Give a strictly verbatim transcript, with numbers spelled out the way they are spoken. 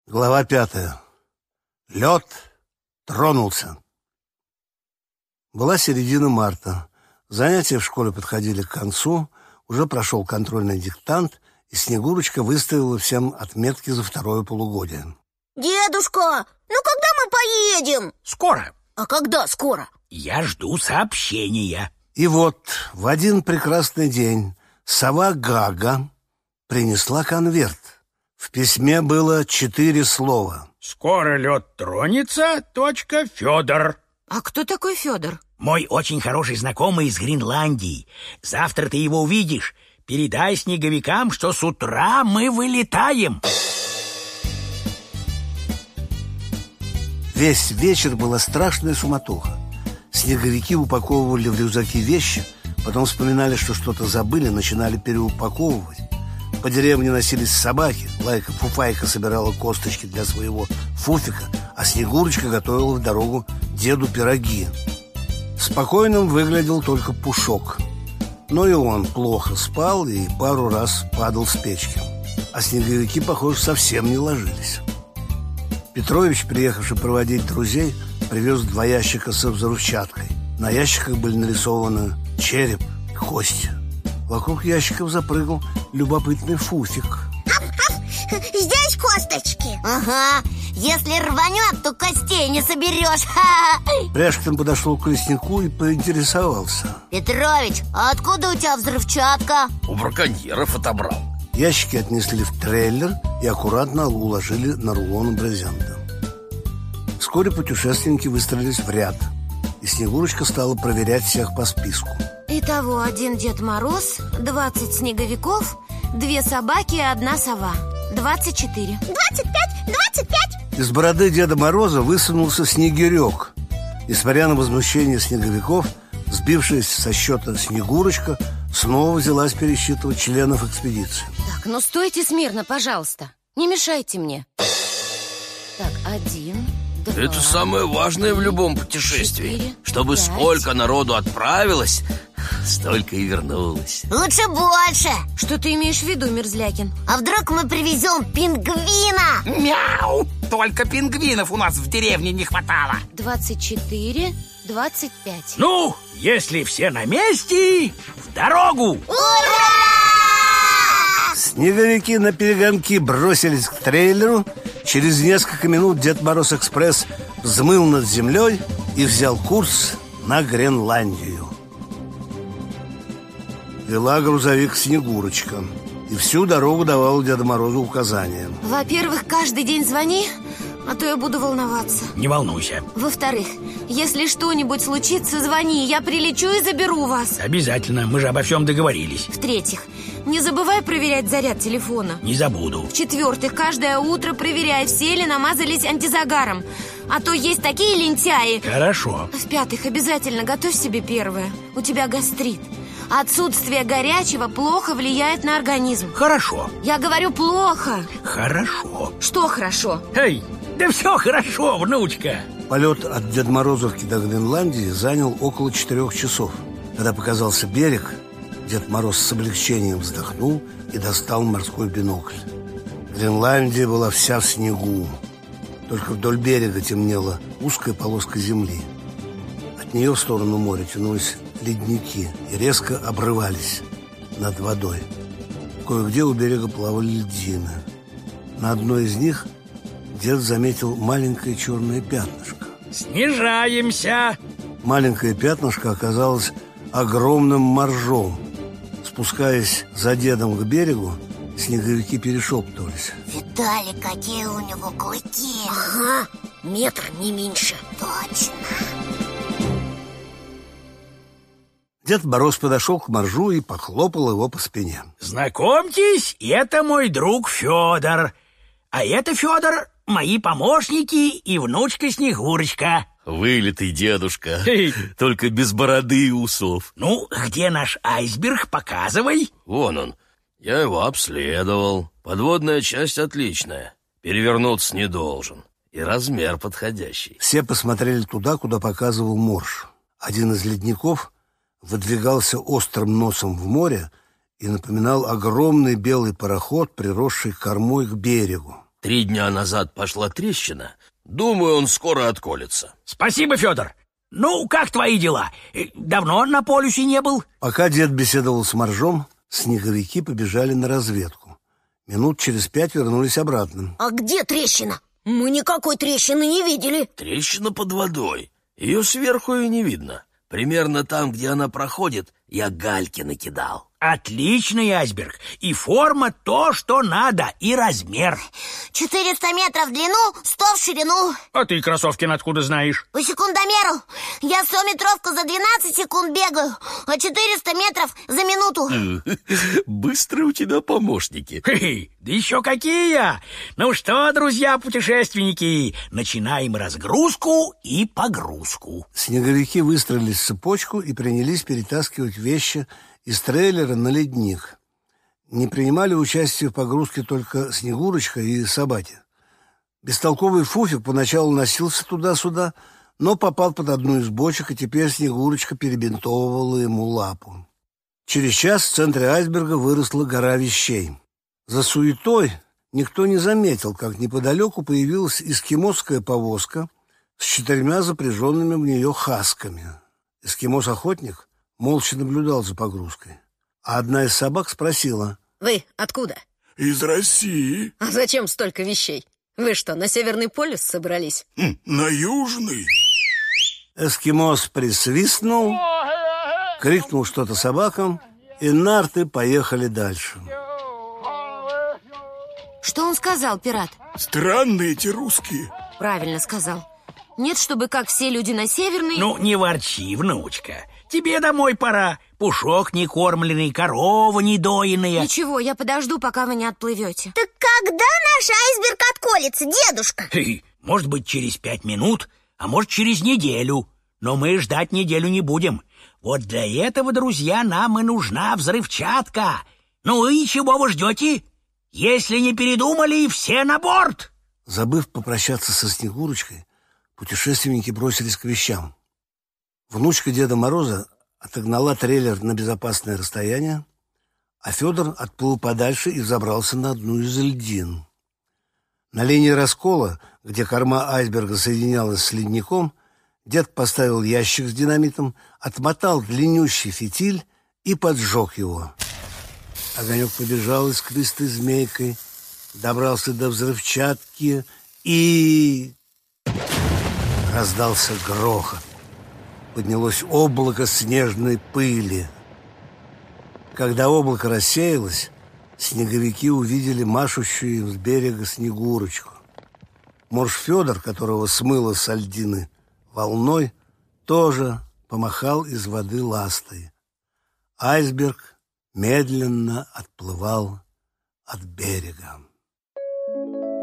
Глава пятая. Лед тронулся. Была середина марта. Занятия в школе подходили к концу, уже прошел контрольный диктант, и Снегурочка выставила всем отметки за второе полугодие. Дедушка, ну когда мы поедем? Скоро. А когда скоро? Я жду сообщения. И вот в один прекрасный день сова Гага принесла конверт. В письме было четыре слова. Скоро лед тронется, точка, Федор. А кто такой Федор? Мой очень хороший знакомый из Гренландии. Завтра ты его увидишь. Передай снеговикам, что с утра мы вылетаем. Весь вечер была страшная суматоха. Снеговики упаковывали в рюкзаки вещи, потом вспоминали, что что-то забыли, начинали переупаковывать. По деревне носились собаки. Лайка-фуфайка собирала косточки для своего фуфика, а Снегурочка готовила в дорогу деду пироги. Спокойным выглядел только Пушок. Но и он плохо спал и пару раз падал с печки. А снеговики, похоже, совсем не ложились. Петрович, приехавший проводить друзей, привез два ящика со взрывчаткой. На ящиках были нарисованы череп и кости. Вокруг ящиков запрыгал любопытный фуфик. Здесь косточки? Ага, если рванет, то костей не соберешь. Пряшкин подошел к леснику и поинтересовался. Петрович, а откуда у тебя взрывчатка? У браконьеров отобрал. Ящики отнесли в трейлер и аккуратно уложили на рулоны брезента. Вскоре путешественники выстроились в ряд, и Снегурочка стала проверять всех по списку. Итого один Дед Мороз, двадцать снеговиков, две собаки и одна сова. Двадцать четыре. Двадцать пять, двадцать пять. Из бороды Деда Мороза высунулся Снегирек. Несмотря на возмущение снеговиков, сбившаяся со счета Снегурочка снова взялась пересчитывать членов экспедиции. Так, ну стойте смирно, пожалуйста. Не мешайте мне. Так, один, два. Это самое важное в любом путешествии. Четыре, Чтобы пять. сколько народу отправилось, столько и вернулось. Лучше больше. Что ты имеешь в виду, Мерзлякин? А вдруг мы привезем пингвина? Мяу! Только пингвинов у нас в деревне не хватало. Двадцать четыре, двадцать пять. Ну, если все на месте, в дорогу! Снеговики на перегонки бросились к трейлеру. Через несколько минут Дед Мороз Экспресс взмыл над землей и взял курс на Гренландию. Вела грузовик Снегурочка, и всю дорогу давала Деду Морозу указания. Во-первых, каждый день звони, а то я буду волноваться. Не волнуйся. Во-вторых, если что-нибудь случится, звони, я прилечу и заберу вас. Обязательно, мы же обо всем договорились. В-третьих, не забывай проверять заряд телефона. Не забуду. В-четвертых, каждое утро проверяй, все ли намазались антизагаром. А то есть такие лентяи. Хорошо. В-пятых, обязательно готовь себе первое. У тебя гастрит. Отсутствие горячего плохо влияет на организм. Хорошо. Я говорю, плохо. Хорошо. Что хорошо? Эй, да все хорошо, внучка. Полет от Деда Морозовки до Гренландии занял около четырех часов. Когда показался берег, Дед Мороз с облегчением вздохнул и достал морской бинокль. Гренландия была вся в снегу. Только вдоль берега темнела узкая полоска земли. От нее в сторону моря тянулись ледники и резко обрывались над водой. Кое-где у берега плавали льдины. На одной из них дед заметил маленькое черное пятнышко. Снижаемся. Маленькое пятнышко оказалось огромным моржом. Спускаясь за дедом к берегу, снеговики перешептывались. Видали, какие у него клыки? Ага, метр не меньше. Точно. Дед Мороз подошел к моржу и похлопал его по спине. Знакомьтесь, это мой друг Федор. А это, Федор, мои помощники и внучка Снегурочка. Вылитый дедушка. Эй. Только без бороды и усов. Ну, где наш айсберг? Показывай. Вон он. Я его обследовал. Подводная часть отличная. Перевернуться не должен. И размер подходящий. Все посмотрели туда, куда показывал морж. Один из ледников выдвигался острым носом в море и напоминал огромный белый пароход, приросший кормой к берегу. Три дня назад пошла трещина. Думаю, он скоро отколется. Спасибо, Федор. Ну, как твои дела? Давно на полюсе не был? Пока дед беседовал с Моржом, снеговики побежали на разведку. Минут через пять вернулись обратно. А где трещина? Мы никакой трещины не видели. Трещина под водой. Ее сверху и не видно. Примерно там, где она проходит, я гальки накидал. Отличный айсберг. И форма то, что надо, и размер. Четыреста метров в длину, сто в ширину. А ты, Красовкин, откуда знаешь? По секундомеру. Я сто-метровку за двенадцать секунд бегаю, а четыреста метров за минуту. Быстро у тебя помощники. Хе-хе, да еще какие! Ну что, друзья-путешественники, начинаем разгрузку и погрузку. Снеговики выстроились в цепочку и принялись перетаскивать вещи из трейлера на ледник. Не принимали участие в погрузке только Снегурочка и собаки. Бестолковый Фуфик поначалу носился туда-сюда, но попал под одну из бочек, и теперь Снегурочка перебинтовывала ему лапу. Через час в центре айсберга выросла гора вещей. За суетой никто не заметил, как неподалеку появилась эскимосская повозка с четырьмя запряженными в нее хасками. Эскимос-охотник молча наблюдал за погрузкой. А одна из собак спросила: «Вы откуда?» «Из России». «А зачем столько вещей? Вы что, на Северный полюс собрались?» Хм, «На Южный». Эскимос присвистнул, крикнул что-то собакам, и нарты поехали дальше. Что он сказал, пират? Странные эти русские. Правильно сказал. Нет, чтобы как все люди на Северный... Ну, не ворчи, внучка. Тебе домой пора. Пушок не кормленный, корова не доиная. Ничего, я подожду, пока вы не отплывете. Так когда наш айсберг отколется, дедушка? Хе-хе, может быть, через пять минут, а может, через неделю. Но мы ждать неделю не будем. Вот для этого, друзья, нам и нужна взрывчатка. Ну и чего вы ждете? Если не передумали, все на борт. Забыв попрощаться со Снегурочкой, путешественники бросились к вещам. Внучка Деда Мороза отогнала трейлер на безопасное расстояние, а Федор отплыл подальше и взобрался на одну из льдин. На линии раскола, где корма айсберга соединялась с ледником, дед поставил ящик с динамитом, отмотал длиннющий фитиль и поджег его. Огонек побежал искристой змейкой, добрался до взрывчатки и... Раздался грохот. Поднялось облако снежной пыли. Когда облако рассеялось, снеговики увидели машущую им с берега Снегурочку. Морж Федор, которого смыло со льдины волной, тоже помахал из воды ластой. Айсберг медленно отплывал от берега.